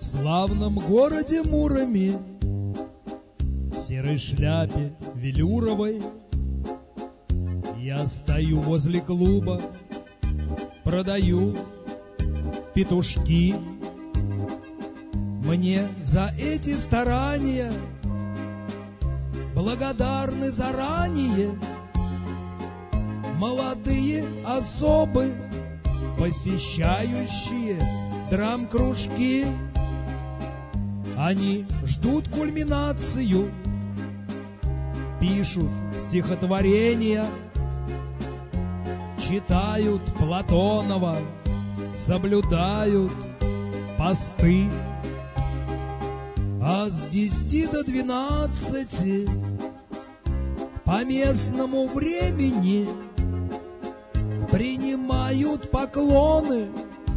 славном городе Муроме, в серой шляпе велюровой, я стою возле клуба, продаю петушки. Мне за эти старания благодарны заранее молодые особы, посещающие драм-кружки. Они ждут кульминацию, пишут стихотворения, читают Платонова, соблюдают посты. А с 10 до 12 по местному времени принимают поклоны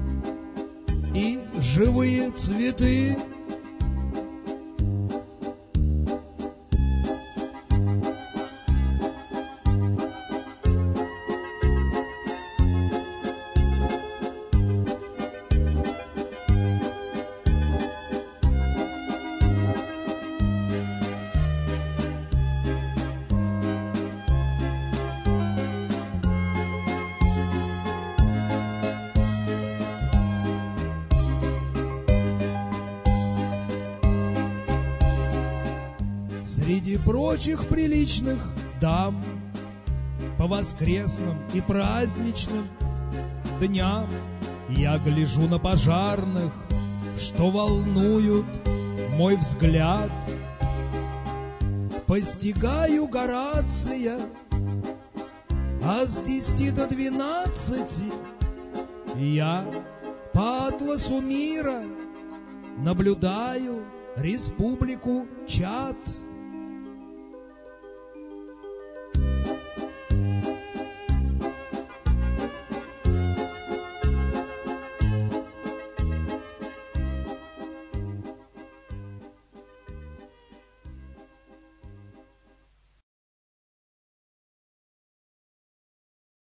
и живые цветы. Среди прочих приличных дам по воскресным и праздничным дням я гляжу на пожарных, что волнуют мой взгляд. Постигаю Горация, а с 10 до 12 я по атласу мира наблюдаю республику Чад.